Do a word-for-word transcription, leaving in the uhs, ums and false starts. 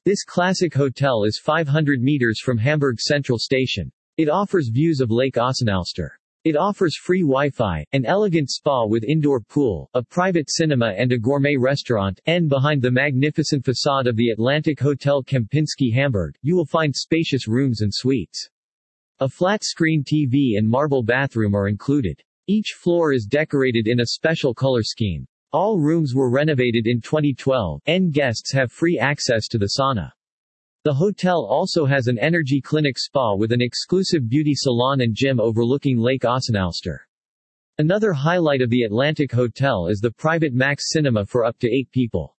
This classic hotel is five hundred meters from Hamburg Central Station. It offers views of Lake Ossenalster. It offers free Wi-Fi, an elegant spa with indoor pool, a private cinema and a gourmet restaurant, and behind the magnificent facade of the Atlantic Hotel Kempinski Hamburg, you will find spacious rooms and suites. A flat-screen T V and marble bathroom are included. Each floor is decorated in a special color scheme. All rooms were renovated in twenty twelve, and guests have free access to the sauna. The hotel also has an energy clinic spa with an exclusive beauty salon and gym overlooking Lake Ossenalster. Another highlight of the Atlantic Hotel is the private Max Cinema for up to eight people.